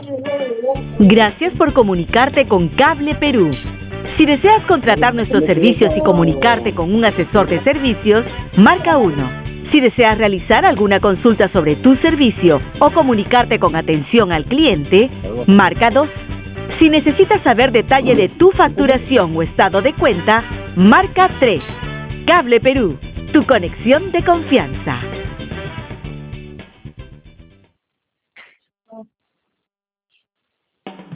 Gracias por comunicarte con Cable Perú. Si deseas contratar nuestros servicios y comunicarte con un asesor de servicios, marca 1. Si deseas realizar alguna consulta sobre tu servicio o comunicarte con atención al cliente, marca 2. Si necesitas saber detalle de tu facturación o estado de cuenta, marca 3. Cable Perú, tu conexión de confianza.